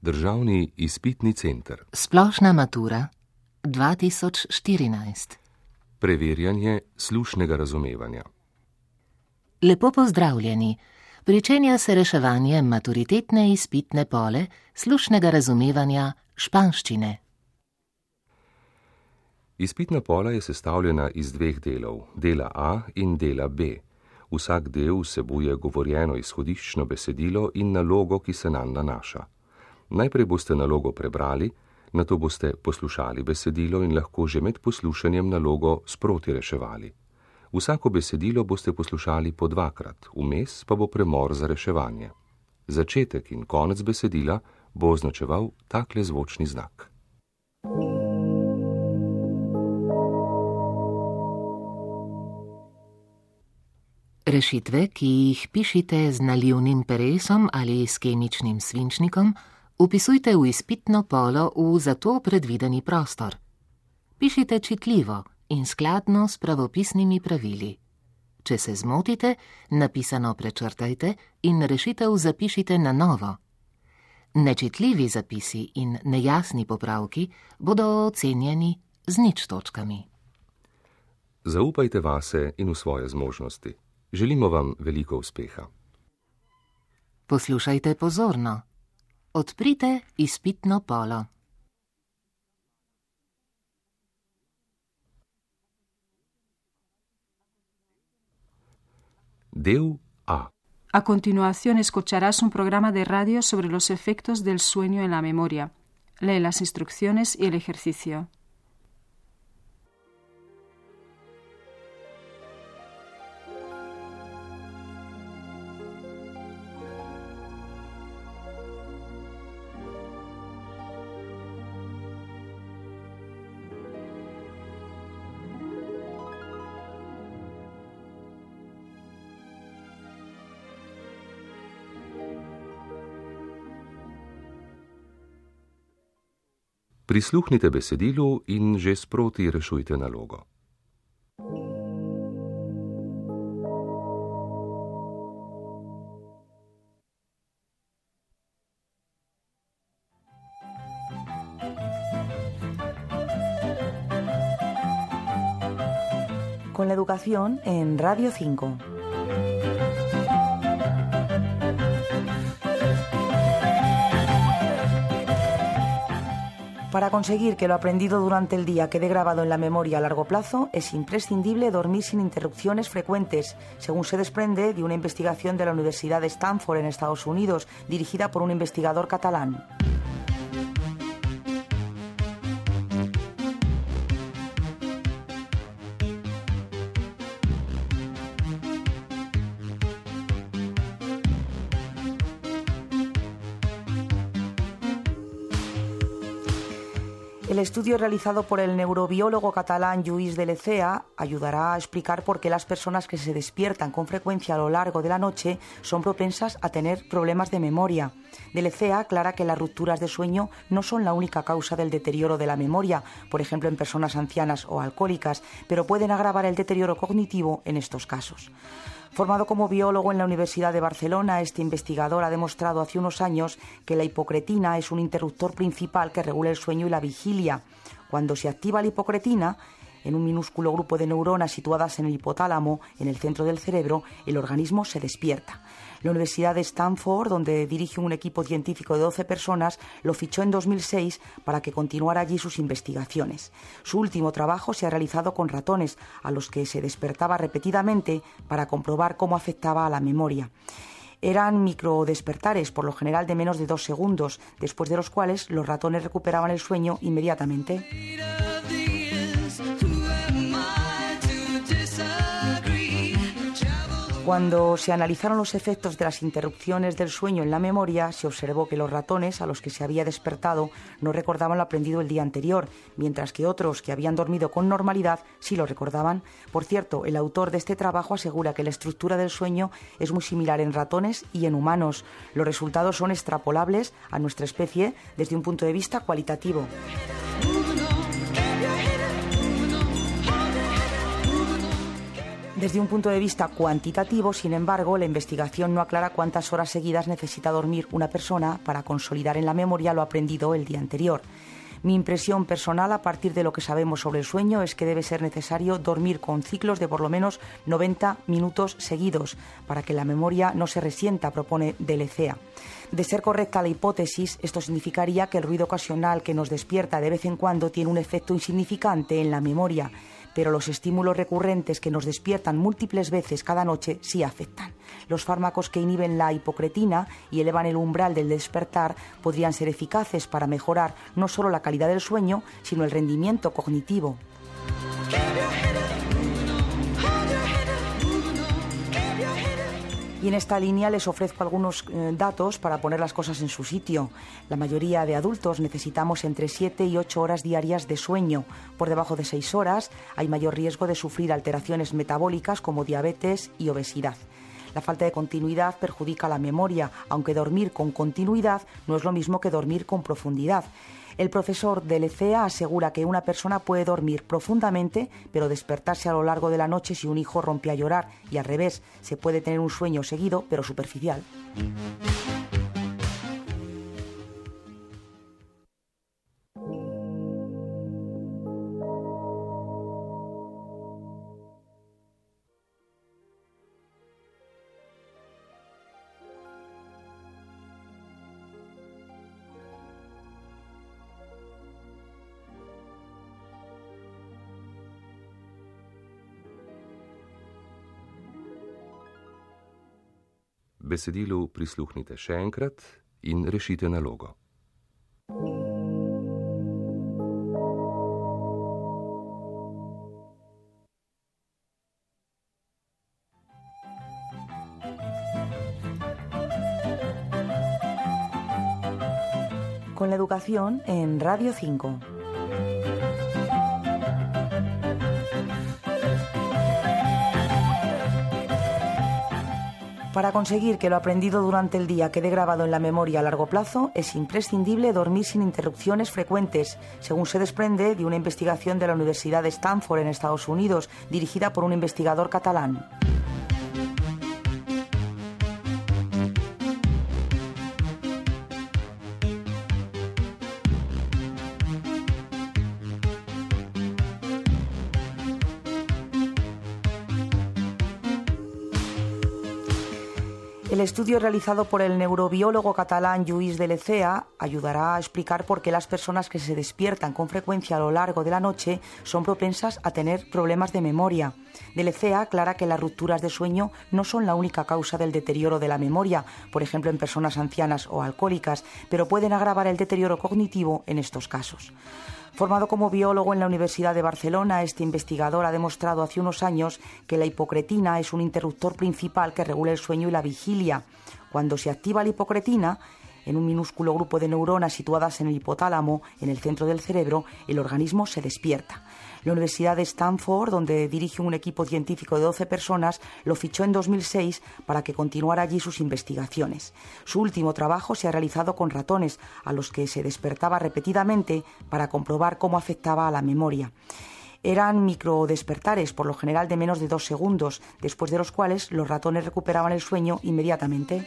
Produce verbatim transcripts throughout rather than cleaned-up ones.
Državni izpitni center. Splošna matura dva tisoč štirinajst. Preverjanje slušnega razumevanja. Lepo pozdravljeni. Pričenja se reševanje maturitetne izpitne pole slušnega razumevanja španščine. Izpitna pola je sestavljena iz dveh delov, dela A in dela B. Vsak del vsebuje govorjeno izhodiščno besedilo in nalogo, ki se nanj nanaša. Najprej boste nalogo prebrali, nato boste poslušali besedilo in lahko že med poslušanjem nalogo sproti reševali. Vsako besedilo boste poslušali po dvakrat, vmes pa bo premor za reševanje. Začetek in konec besedila bo označeval takle zvočni znak. Rešitve, ki jih pišite z nalivnim peresom ali s kemičnim svinčnikom, vpisujte v izpitno polo v za to predvideni prostor. Pišite čitljivo in skladno s pravopisnimi pravili. Če se zmotite, napisano prečrtajte in rešitev zapišite na novo. Nečitljivi zapisi in nejasni popravki bodo ocenjeni z nič točkami. Zaupajte vase in v svoje zmožnosti. Želimo vam veliko uspeha. Poslušajte pozorno. Odprite izpitno polo. Del A. A continuación escucharás un programa de radio sobre los efectos del sueño en la memoria. Lee las instrucciones y el ejercicio. Prisluhnite besedilu in že sproti rešujte nalogo. Con la educación en Radio cinco. Para conseguir que lo aprendido durante el día quede grabado en la memoria a largo plazo, es imprescindible dormir sin interrupciones frecuentes, según se desprende de una investigación de la Universidad de Stanford en Estados Unidos, dirigida por un investigador catalán. El estudio realizado por el neurobiólogo catalán Lluís de Lecea ayudará a explicar por qué las personas que se despiertan con frecuencia a lo largo de la noche son propensas a tener problemas de memoria. De Lecea aclara que las rupturas de sueño no son la única causa del deterioro de la memoria, por ejemplo en personas ancianas o alcohólicas, pero pueden agravar el deterioro cognitivo en estos casos. Formado como biólogo en la Universidad de Barcelona, este investigador ha demostrado hace unos años que la hipocretina es un interruptor principal que regula el sueño y la vigilia. Cuando se activa la hipocretina, en un minúsculo grupo de neuronas situadas en el hipotálamo, en el centro del cerebro, el organismo se despierta. La Universidad de Stanford, donde dirige un equipo científico de doce personas, lo fichó en dos mil seis para que continuara allí sus investigaciones. Su último trabajo se ha realizado con ratones, a los que se despertaba repetidamente para comprobar cómo afectaba a la memoria. Eran microdespertares, por lo general de menos de dos segundos, después de los cuales los ratones recuperaban el sueño inmediatamente. Cuando se analizaron los efectos de las interrupciones del sueño en la memoria, se observó que los ratones a los que se había despertado no recordaban lo aprendido el día anterior, mientras que otros que habían dormido con normalidad sí lo recordaban. Por cierto, el autor de este trabajo asegura que la estructura del sueño es muy similar en ratones y en humanos. Los resultados son extrapolables a nuestra especie desde un punto de vista cualitativo. Desde un punto de vista cuantitativo, sin embargo, la investigación no aclara cuántas horas seguidas necesita dormir una persona para consolidar en la memoria lo aprendido el día anterior. Mi impresión personal, a partir de lo que sabemos sobre el sueño, es que debe ser necesario dormir con ciclos de por lo menos noventa minutos seguidos para que la memoria no se resienta, propone Delecea. De ser correcta la hipótesis, esto significaría que el ruido ocasional que nos despierta de vez en cuando tiene un efecto insignificante en la memoria, pero los estímulos recurrentes que nos despiertan múltiples veces cada noche sí afectan. Los fármacos que inhiben la hipocretina y elevan el umbral del despertar podrían ser eficaces para mejorar no solo la calidad del sueño, sino el rendimiento cognitivo. Y en esta línea les ofrezco algunos eh, datos para poner las cosas en su sitio. La mayoría de adultos necesitamos entre siete y ocho horas diarias de sueño. Por debajo de seis horas hay mayor riesgo de sufrir alteraciones metabólicas como diabetes y obesidad. La falta de continuidad perjudica la memoria, aunque dormir con continuidad no es lo mismo que dormir con profundidad. El profesor Delecea asegura que una persona puede dormir profundamente, pero despertarse a lo largo de la noche si un hijo rompe a llorar, y al revés, se puede tener un sueño seguido, pero superficial. Besedilu prisluhnite še enkrat in rešite nalogo. Con la educación en Radio cinco. Para conseguir que lo aprendido durante el día quede grabado en la memoria a largo plazo, es imprescindible dormir sin interrupciones frecuentes, según se desprende de una investigación de la Universidad de Stanford en Estados Unidos, dirigida por un investigador catalán. El estudio realizado por el neurobiólogo catalán Lluís de Lecea ayudará a explicar por qué las personas que se despiertan con frecuencia a lo largo de la noche son propensas a tener problemas de memoria. De Lecea aclara que las rupturas de sueño no son la única causa del deterioro de la memoria, por ejemplo en personas ancianas o alcohólicas, pero pueden agravar el deterioro cognitivo en estos casos. Formado como biólogo en la Universidad de Barcelona, este investigador ha demostrado hace unos años que la hipocretina es un interruptor principal que regula el sueño y la vigilia. Cuando se activa la hipocretina, en un minúsculo grupo de neuronas situadas en el hipotálamo, en el centro del cerebro, el organismo se despierta. La Universidad de Stanford, donde dirige un equipo científico de doce personas, lo fichó en dos mil seis para que continuara allí sus investigaciones. Su último trabajo se ha realizado con ratones, a los que se despertaba repetidamente para comprobar cómo afectaba a la memoria. Eran microdespertares, por lo general de menos de dos segundos, después de los cuales los ratones recuperaban el sueño inmediatamente.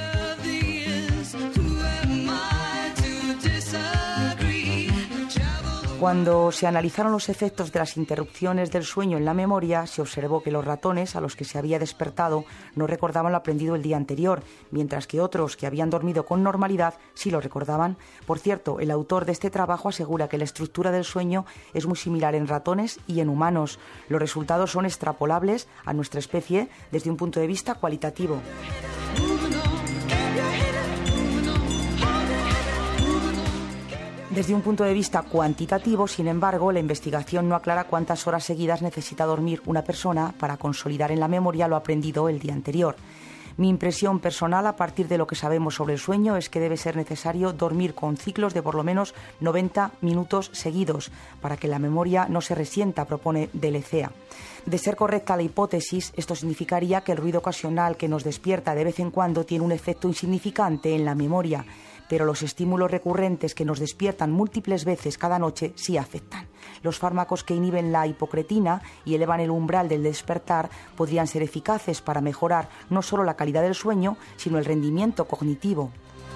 Cuando se analizaron los efectos de las interrupciones del sueño en la memoria, se observó que los ratones a los que se había despertado no recordaban lo aprendido el día anterior, mientras que otros que habían dormido con normalidad sí lo recordaban. Por cierto, el autor de este trabajo asegura que la estructura del sueño es muy similar en ratones y en humanos. Los resultados son extrapolables a nuestra especie desde un punto de vista cualitativo. Desde un punto de vista cuantitativo, sin embargo, la investigación no aclara cuántas horas seguidas necesita dormir una persona para consolidar en la memoria lo aprendido el día anterior. Mi impresión personal, a partir de lo que sabemos sobre el sueño, es que debe ser necesario dormir con ciclos de por lo menos noventa minutos seguidos para que la memoria no se resienta, propone Delecea. De ser correcta la hipótesis, esto significaría que el ruido ocasional que nos despierta de vez en cuando tiene un efecto insignificante en la memoria, pero los estímulos recurrentes que nos despiertan múltiples veces cada noche sí afectan. Los fármacos que inhiben la hipocretina y elevan el umbral del despertar podrían ser eficaces para mejorar no solo la calidad del sueño, sino el rendimiento cognitivo.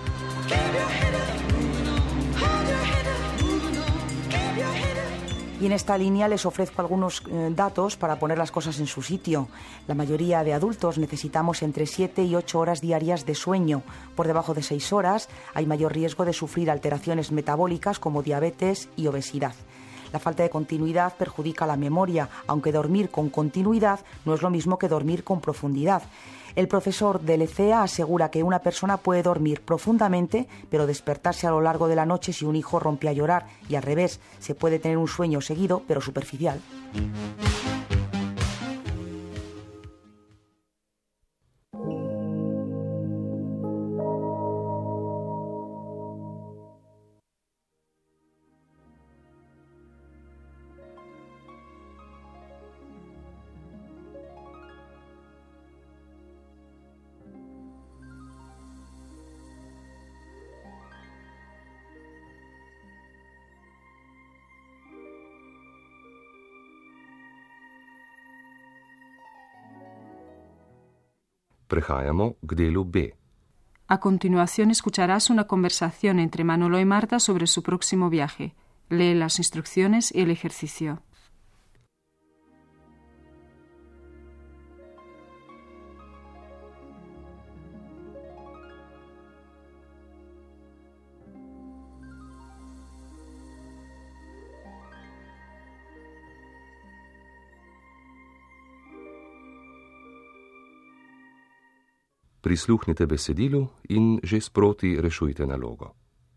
Y en esta línea les ofrezco algunos eh, datos para poner las cosas en su sitio. La mayoría de adultos necesitamos entre siete y ocho horas diarias de sueño. Por debajo de seis horas hay mayor riesgo de sufrir alteraciones metabólicas como diabetes y obesidad. La falta de continuidad perjudica la memoria, aunque dormir con continuidad no es lo mismo que dormir con profundidad. El profesor del E C E A asegura que una persona puede dormir profundamente, pero despertarse a lo largo de la noche si un hijo rompe a llorar, y al revés, se puede tener un sueño seguido, pero superficial. Prehajamo k delu B. A continuación escucharás una conversación entre Manolo y Marta sobre su próximo viaje. Lee las instrucciones y el ejercicio. Prisluhnite besedilu in že sproti rešujte nalogo.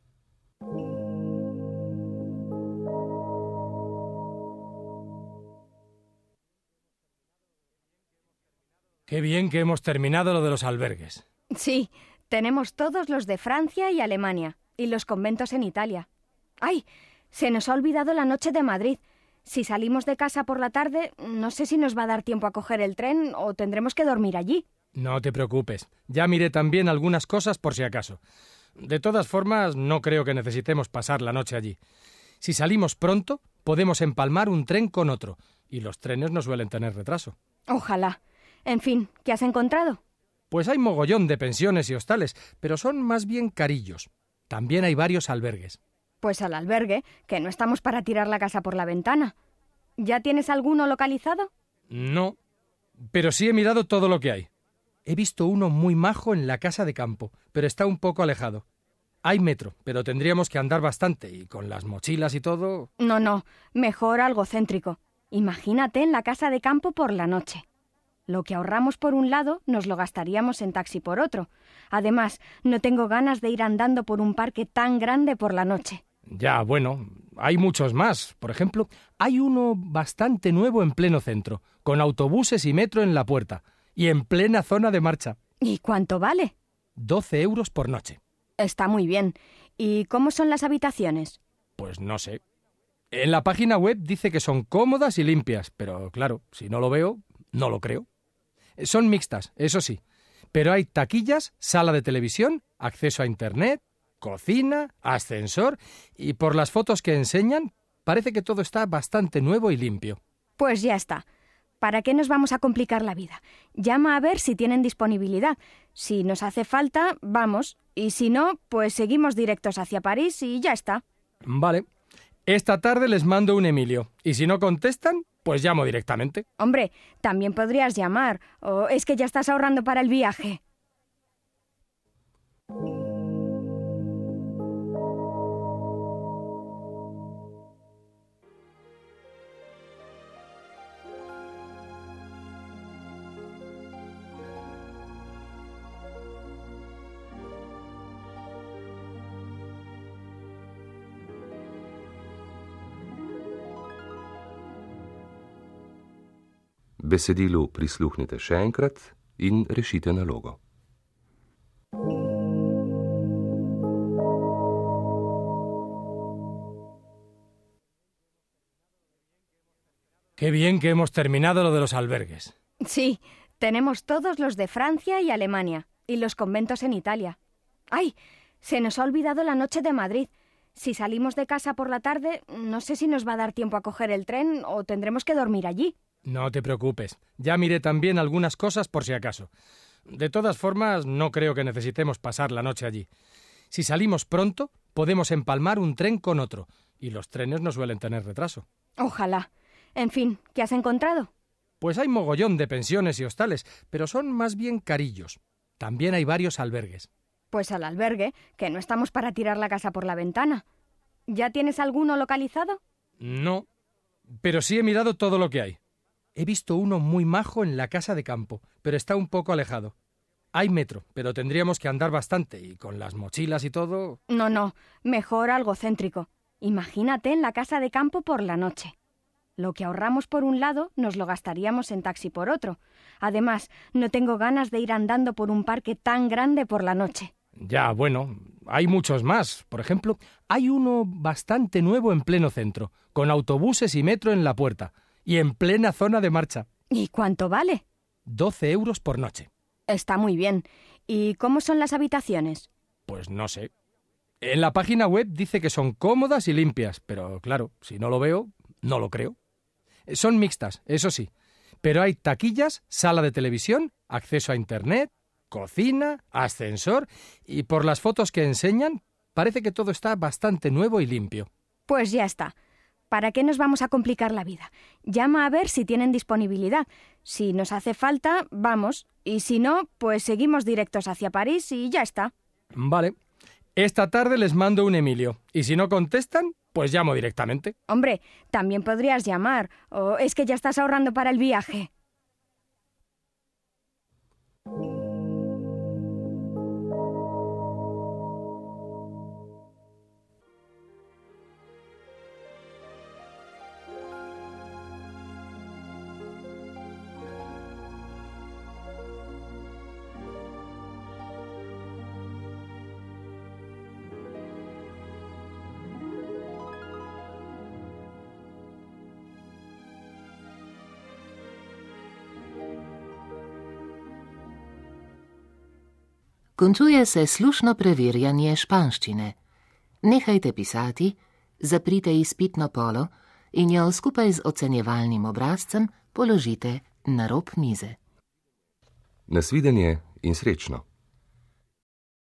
Qué bien que hemos terminado lo de los albergues. Sí, tenemos todos los de Francia y Alemania, y los conventos en Italia. ¡Ay! Se nos ha olvidado la noche de Madrid. Si salimos de casa por la tarde, no sé si nos va a dar tiempo a coger el tren o tendremos que dormir allí. No te preocupes, ya miré también algunas cosas por si acaso. De todas formas, no creo que necesitemos pasar la noche allí. Si salimos pronto, podemos empalmar un tren con otro, y los trenes no suelen tener retraso. Ojalá. En fin, ¿qué has encontrado? Pues hay mogollón de pensiones y hostales, pero son más bien carillos. También hay varios albergues. Pues al albergue, que no estamos para tirar la casa por la ventana. ¿Ya tienes alguno localizado? No, pero sí he mirado todo lo que hay. He visto uno muy majo en la casa de campo, pero está un poco alejado. Hay metro, pero tendríamos que andar bastante, y con las mochilas y todo... No, no, mejor algo céntrico. Imagínate en la casa de campo por la noche. Lo que ahorramos por un lado nos lo gastaríamos en taxi por otro. Además, no tengo ganas de ir andando por un parque tan grande por la noche. Ya, bueno, hay muchos más. Por ejemplo, hay uno bastante nuevo en pleno centro, con autobuses y metro en la puerta. Y en plena zona de marcha. ¿Y cuánto vale? doce euros por noche. Está muy bien. ¿Y cómo son las habitaciones? Pues no sé. En la página web dice que son cómodas y limpias, pero claro, si no lo veo, no lo creo. Son mixtas, eso sí, pero hay taquillas, sala de televisión, acceso a internet, cocina, ascensor, y por las fotos que enseñan, parece que todo está bastante nuevo y limpio. Pues ya está. ¿Para qué nos vamos a complicar la vida? Llama a ver si tienen disponibilidad. Si nos hace falta, vamos. Y si no, pues seguimos directos hacia París y ya está. Vale. Esta tarde les mando un Emilio. Y si no contestan, pues llamo directamente. Hombre, también podrías llamar. ¿O es que ya estás ahorrando para el viaje? Besedilu prisluhnite še enkrat in rešite nalogo. Qué bien que hemos terminado lo de los albergues. Sí, tenemos todos los de Francia y Alemania, y los conventos en Italia. ¡Ay! se nos ha olvidado la noche de Madrid. Si salimos de casa por la tarde, no sé si nos va a dar tiempo a coger el tren o tendremos que dormir allí. No te preocupes. Ya miré también algunas cosas por si acaso. De todas formas, no creo que necesitemos pasar la noche allí. Si salimos pronto, podemos empalmar un tren con otro, y los trenes no suelen tener retraso. Ojalá. En fin, ¿qué has encontrado? Pues hay mogollón de pensiones y hostales, pero son más bien carillos. También hay varios albergues. Pues al albergue, que no estamos para tirar la casa por la ventana. ¿Ya tienes alguno localizado? No, pero sí he mirado todo lo que hay. He visto uno muy majo en la casa de campo, pero está un poco alejado. Hay metro, pero tendríamos que andar bastante, y con las mochilas y todo... No, no, mejor algo céntrico. Imagínate en la casa de campo por la noche. Lo que ahorramos por un lado nos lo gastaríamos en taxi por otro. Además, no tengo ganas de ir andando por un parque tan grande por la noche. Ya, bueno, hay muchos más. Por ejemplo, hay uno bastante nuevo en pleno centro, con autobuses y metro en la puerta, y en plena zona de marcha. ¿Y cuánto vale? doce euros por noche. Está muy bien. ¿Y cómo son las habitaciones? Pues no sé. En la página web dice que son cómodas y limpias, pero claro, si no lo veo, no lo creo. Son mixtas, eso sí, pero hay taquillas, sala de televisión, acceso a internet, cocina, ascensor, y por las fotos que enseñan, parece que todo está bastante nuevo y limpio. Pues ya está. ¿Para qué nos vamos a complicar la vida? Llama a ver si tienen disponibilidad. Si nos hace falta, vamos. Y si no, pues seguimos directos hacia París y ya está. Vale. Esta tarde les mando un Emilio. Y si no contestan, pues llamo directamente. Hombre, también podrías llamar. ¿O es que ya estás ahorrando para el viaje? Končuje se slušno preverjanje španščine. Nehajte pisati, zaprite izpitno polo in jo skupaj z ocenjevalnim obrazcem položite na rob mize. Nasvidenje in srečno.